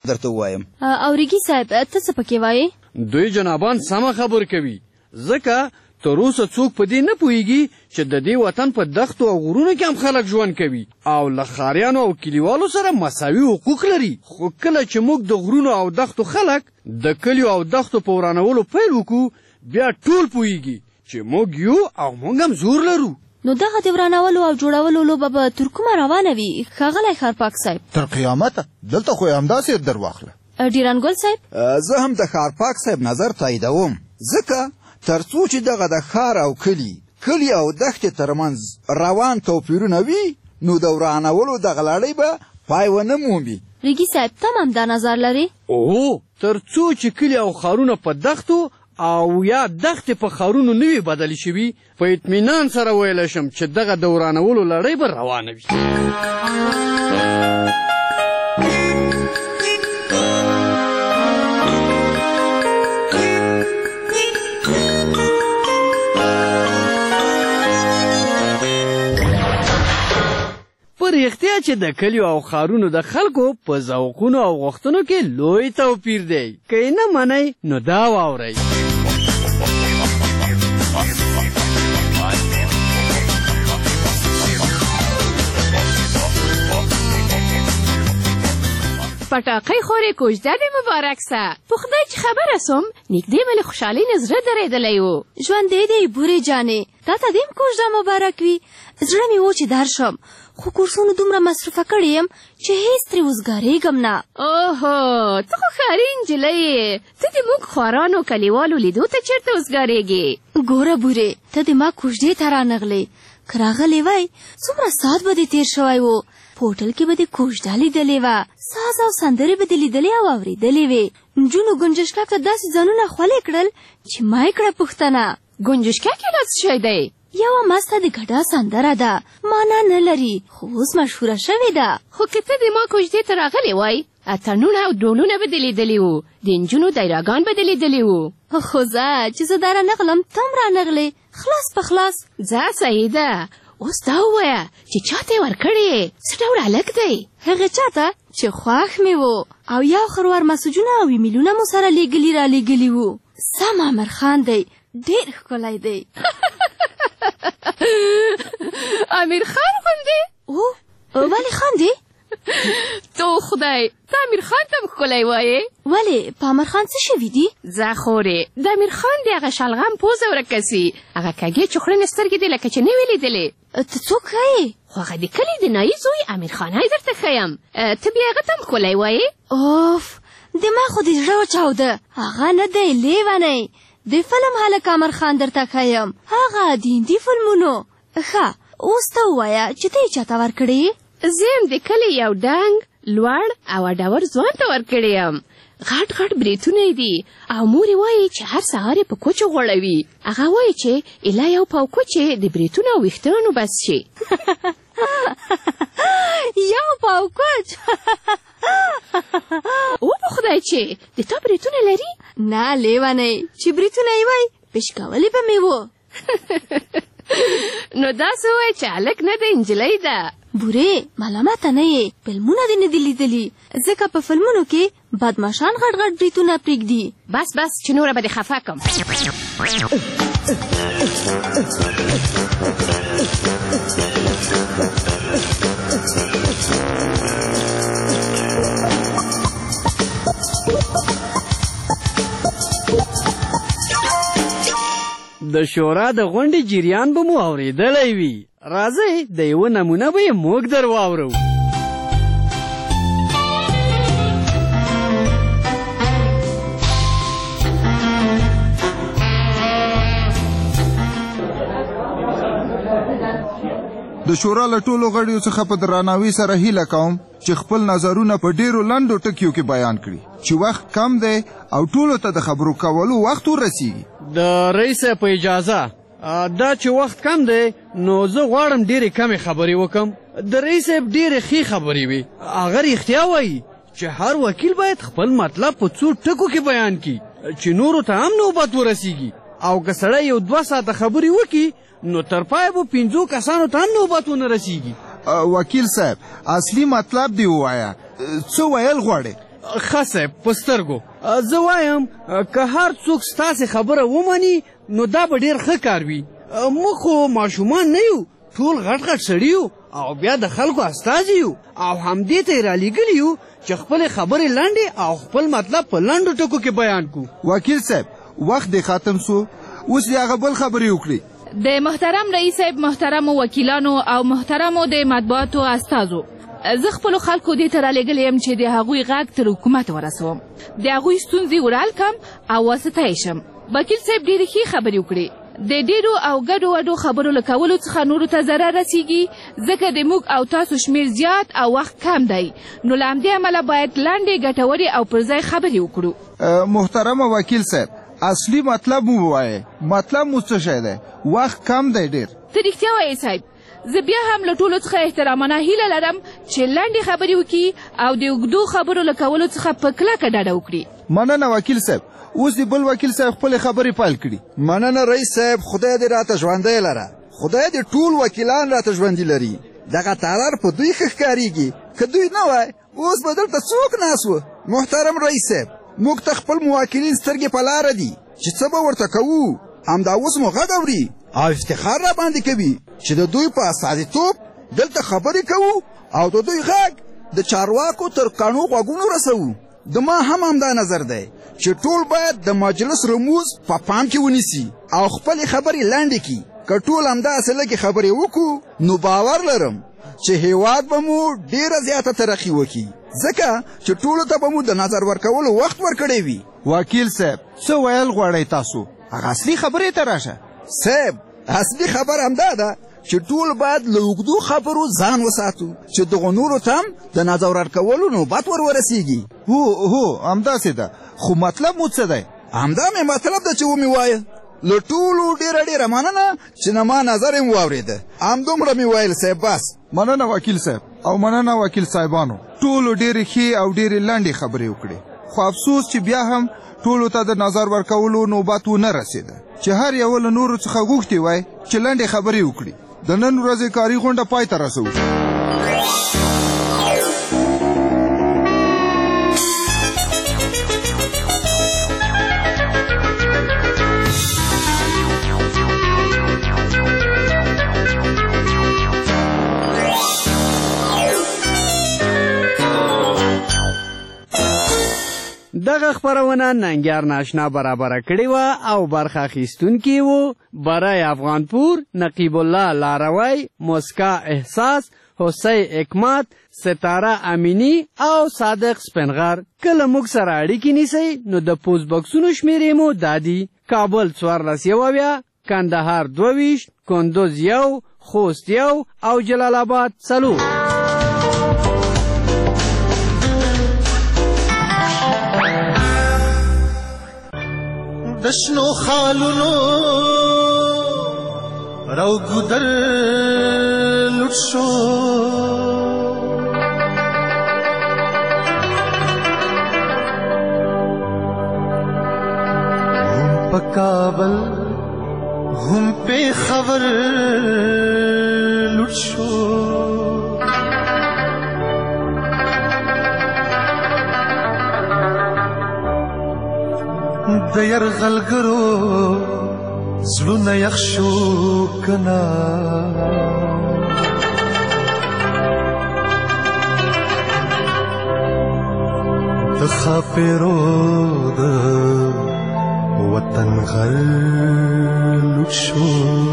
درته ووایم. او ریګي صاحب ته څه پکې وایې؟ دوی جنابان سمه خبر کوي، ځکه تر اوسه څوک په دې نه پوهیږي چې د دې وطن په دښتو او غرونو کې هم خلک ژوند کوي او له ښاریانو او کلیوالو سره مساوي حقوق لري. خو کله چې موږ د غرونو او دښتو خلک د کلیو او دښتو په ورانولو پیل وکړو، بیا ټول پوهیږي چې موږ یو او موږ هم زور لرو. نو دغه د ورانولو او جوړولو لوبه به تر کومه روانه وي ښاغلی ښارپاک صاحب؟ تر قیامته. دلته خو یې همداسې در واخله. ډیرانګل صاحب، زه هم د ښارپاک صاحب نظر تاییدوم، ځکه تر څو چې دغه د ښار او کلي او دښتې ترمنځ روان توپیرونه وي، نو د ورانولو دغه لړۍ به پای ونه مومي. ریګي صاحب ته هم دا نظر لري؟ اوه، تر څو چې کلي او ښارونه په دښتو او یا دښتې په ښارونو نه وي بدلې شوي، په اطمینان سره ویلی شم چې دغه د ورانولو لړۍ به روانه وي. رښتیا چې د کلیو او ښارونو د خلکو په ذوقونو او غوښتنو کې لوی توپیر دی. که یې نه منئ نو دا واورئ. پټاقۍ خورې کوژده دې مبارک سه. په خدای چې خبره سوم نږدې مې له خوشحالۍ نه زړه درېدلی و. ژوندی دی بورې جانې، تا ته دې هم کوژده مبارک وي. زړه مې و چې درشم، خو کورسونو دومره مصروفه کړې یم چې هېڅ ترې اوسګارېږم نه. اوهو، ته خو ښاري نجلۍ یې، ته د موږ خوارانو کلیوالو لیدو ته چېرته اوسګارېږې؟ ګوره بورې، ته د ما کوژدې ته رانغلې. که راغلی وای څومره ساعت به دې تېر شوی و. په هوټل کې به دې کوژده لیدلې وه، ساز او سندرې به دې لیدلې او اورېدلې وې. نجونو ګنجشکک ته داسې ځانونه خولې کړل چې ما یې کړه پوښتنه. ګنجشکک یې لا څه شی دی؟ یوه مسته د ګډا سندره ده، معنا نه لري، خو اوس مشهوره شوې ده. خو که ته د ما کوژدې ته راغلی وای، اتڼونه او ډولونه به دې لیدلي وو، د نجونو دایراګان به دې لیدلي وو. خو زه چې زه دا رانغلم ته هم رانغلې، خلاص په خلاص. ځه صحیح ده، اوس دا ووایه چې چا ته یې ورکړې؟ څه ډول هلک دی؟ هغې چا ته چې خوښ مې و او یو خروار مسجونه او ایمیلونه مو سره لیږلي را لیږلي وو. سم امیرخان دی، ډېر ښکلی دی. امیرخان غوندې؟ ولې خاندې؟ تو خدای، ته امیرخان ته هم ښکلی وایې؟ ولې په امیرخان څه شوي دي؟ ځه خورې، د امیرخان د هغه شلغم پوزه ورکه سي، هغه کږې چوخړنې سترګې دې لکه چې نه وې لیدلې. ته څوک ښایې؟ خو هغه د کلي د نایي زوی امیرخانی درته ښیم. ته بیا هغه ته هم ښکلی وایې؟ اوف، دما خو دې زړه وچاوده. هغه نه دی لیونی، د فلم هلک امیرخان درته ښیم، هغه د هندي فلمونو. ښه، اوس ته ووایه چې ته یې چا ته ورکړې؟ زه یم د کلي یو ډنګ، لوړ او اډور ځوان ته ورکړی یم. غټ غټ بریتونه یې دي او مور یې وایي چې هر سهار یې په کوچو غوړوي. هغه وایي چې ایله یو پاو کوچې د بریتونو او ویښتانو بس شي. یو پاو کوچ؟ او په خدای چې د تا بریتونه لري؟ نه لیونی، چې بریتونه یې وای پېش کولې به مې و. نو داسې وایي چې هلک نه دی، نجلۍ ده. بورې، ملامته نه یې، فلمونه دې نه دي لیدلي، ځکه په فلمونو کې بدماشان غټ غټ بریتونه پرېږدي. بس بس چې نوره به دې خفه کړم. د شورا د غونډې جریان به مو اورېدلی وي. راځئ د یوه نمونه به یې موږ در واورو. د شورا له ټولو غړیو څخه په درناوي سره هیله کوم چې خپل نظرونه په ډیرو لنډو ټکیو کې بیان کړي، چې وخت کم دی او ټولو ته د خبرو کولو وخت ورسیږي. د رئیس په اجازه، دا چې وخت کم دی نو زه غواړم ډېرې کمې خبرې وکم. د رئیس صاحب ډېرې ښې خبرې وي. هغه رښتیا وایي چې هر وکیل باید خپل مطلب په څو ټکو کې بیان کړي چې نورو ته هم نوبت ورسیږي. او که سړی یو 2 ساعته خبرې وکړي نو تر پایه به 5 کسانو ته هم نوبت ونه رسیږي. وکیل صاحب، اصلي مطلب دی ووایه، څه ویل غواړې؟ ښه صاحب په سترګو زه وایم که هر څوک ستاسې خبره ومني نو دا به ډېر ښه کار وي. موږ خو ماشومان نه یو، ټول غټ غټ سړي یو او بیا د خلکو استازي یو او همدې ته یې رالیږلي یو چې خپلې خبرې لنډې او خپل مطلب په لنډو ټکو کې بیان کړو. وکیل صاحب وخت دې ختم سو، اوس دې هغه بل خبرې وکړي. د محترم رئیس صاحب، محترمو وکیلانو او محترمو د مطبوعاتو استازو، زه خپلو خلکو دې ته رالیږلی یم چې د هغوی غږ تر حکومت ورسوم، د هغوی ستونزې ورحل کړم او واسطه یې شم. وکیل صاحب ډېرې ښې خبرې وکړې. د ډېرو او ګډو وډو خبرو له کولو څخه نورو ته ضرر رسیږي، ځکه د موږ او تاسو شمېر زیات او وخت کم دی. نو له همدې امله باید لنډې ګټورې او پر ځای خبرې وکړو. محترمه وکیل صاحب، اصلي مطلب مو ووایئ. مطلب مو څه شی دی؟ وخت کم دی ډېر. ته رښتیا وایې صاحب. زه بیا هم له ټولو څخه احترامانه هیله لرم چې لنډې خبرې وکړي او د اوږدو خبرو له کولو څخه په کلکه ډډه وکړي. مننه وکیل صاحب. اوس دې بل وکیل صاحب خپلې خبرې پیل کړي. مننه رئیس صاحب، خدای دې راته ژوندی لره. خدای دې ټول وکیلان راته ژوندي لري. دغه تالار په دوی ښه ښکارېږي. که دوی نه وای اوس به دلته څوک ناست و. محترم رئیس صاحب، موږ ته خپل موکلین سترګې په لاره دي چې څه به ورته کوو. همدا اوس مو غږ اوري او افتخار را باندې کوي چې د دوی په استازیتوب دلته خبرې کوو او د دوی غږ د چارواکو تر کاڼو غوږونو رسوو. د ما هم همدا نظر دی چې ټول باید د مجلس رموز په پام کې ونیسي او خپلې خبرې لنډې کړي. که ټول همداسې لږې خبرې وکړو نو باور لرم چې هېواد به مو ډېره زیاته ترقي وکړي، ځکه چې ټولو ته به مو د نظر ورکولو وخت ورکړی وي. وکیل صاحب څه ویل غواړئ تاسو؟ هغه اصلي خبرې ته راشه. صاحب اصلي خبر همدا ده چې ټول باید له اوږدو خبرو ځان وساتو چې دغو نورو ته هم د نظر ورکولو نوبت ورسیږي. هو همداسې ده، خو مطلب مو څه دی؟ همدا مې مطلب ده چې ومې وایه. له ټولو ډېره مننه چې نه ما نظر یې واورېده. همدومره مې ویل صاحب، بس. مننه وکیل صاحب او مننه وکیل صاحبانو. ټولو ډېرې ښې او ډېرې لنډې خبرې وکړې، خو افسوس چې بیا هم ټولو ته د نظر ورکولو نوبت ونه رسېده چې هر یو له نورو څخه غوښتي وای چې لنډې خبرې وکړي. د نن ورځې کاري غونډه پای ته رسوو. دغه خپرونه ننګیار ناشنا برابره کړې وه او برخه اخیستونکي وو برای افغانپور، نقیب الله لاروی، مسکا احساس، حسی حکمت، ستاره امینی او صادق سپنغر. کله موږ سره اړیکې نیسئ نو د پوسټ بکسونو شمیرې مو دا دي: کابل 14 ، کندهار 22، کندوز 1، خوست 1 او جلال آباد 4. دشنو خالونو رو گودر لوټ شو، هم په کابل هم په خبر لوټ شو. د یرغلګرو زړونه یخ شو کنه، د خاپیرو د وطن غل لوټ شو.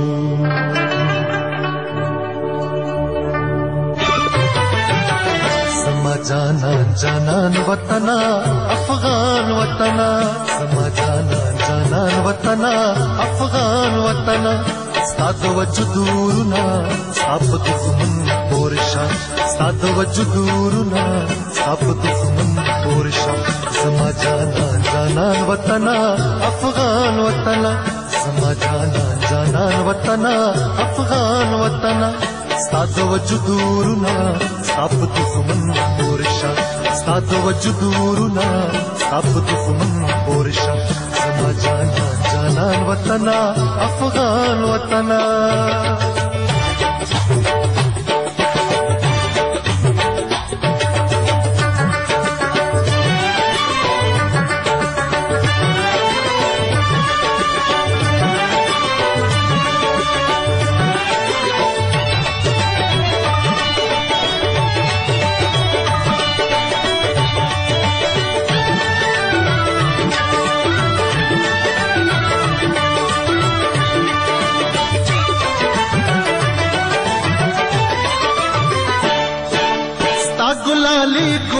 زما جانان جانان وطنا افغان وطنا، زما جانان جانان وطنا افغان وطنا، ستا د وجودورنا ستا په دښمن پورشا، ستا د وجودورنا ستا په دښمن پورشا. زما جانان جانان وطنا افغان وطنا، زما جانان جانان وطنا افغان وطنا، ستا د وجودورنا ستا په دښمن پورشا، ستا د وجودورنا ستا په دښمن پورشا. زما جانان جانان وطنا افغان وطنا.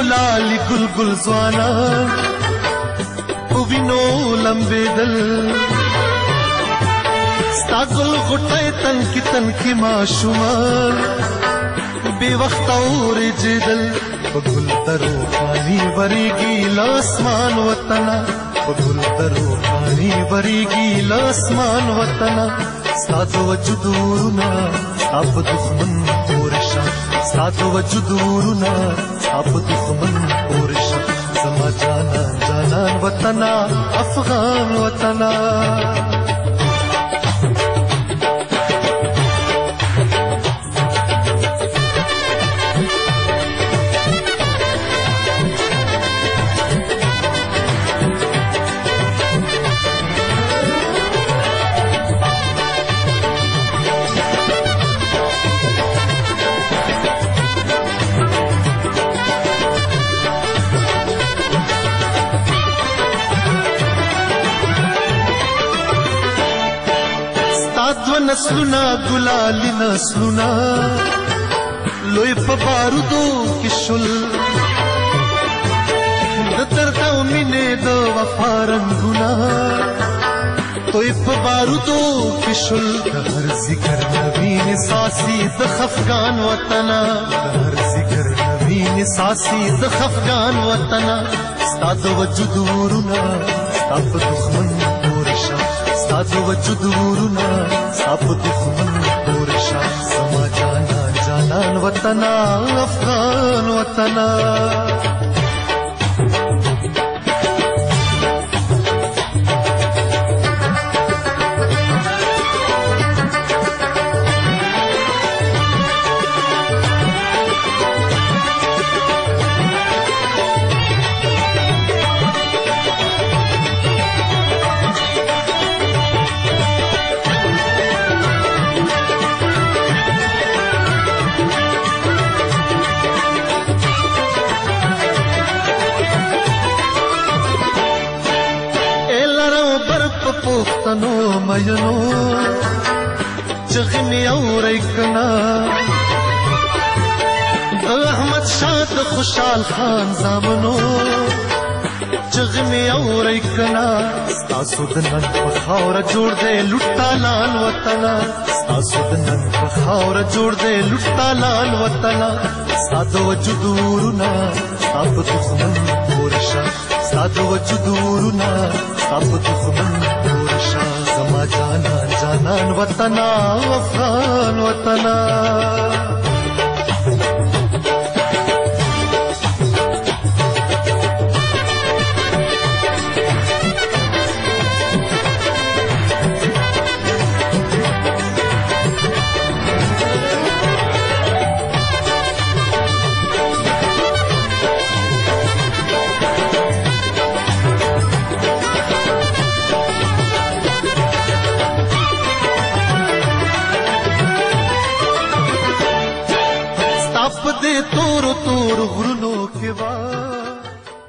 ګلالي ګل ګل ځوانان په وینو لمبېدل ستا ګل غوټۍ تن کې ماشومان بې وخته اورېږېدل په ګل درو پانی ورېږي له اسمان وطنه په ګل درو پانی ورېږي له اسمان وطنه ستا د وجود ورونه ستا په دښمن پورې شه ستا د وجود ورونه ستا په دښمن پورې شه زما جانان جانان وطنه افغان وطنه نسلونه ګلالي نسلونه لوی په بارودو کې شول د درد او مینې د وفا رنګونه توی په بارودو کې شول د هر ذکر نوین ساسي د خفګان وطنه د هر ذکر نوین ساسي د خفګان وطنه ستا د وجود ورونه ستا په دښمن پورې شه ستا د وجود ورونه ستا په دښمن پورې شه زما جانان جانان وطنه افغان وطنه پښتنو مینو چغې مې اورئ کنه د احمد شاه د خوشحال خان زامنو چغې مې اورئ کنه ستاسو د نن په خاوره جوړ دی لوټالان وطنه ستاسو د نن په خاوره جوړ دی لوټالان وطنه ستا د وجود ورونه ستا په دښمن پورې شه ستا د وجود ورونه ستا په دښمن پورې شه زما جانان جانان وطنه افغان وطنه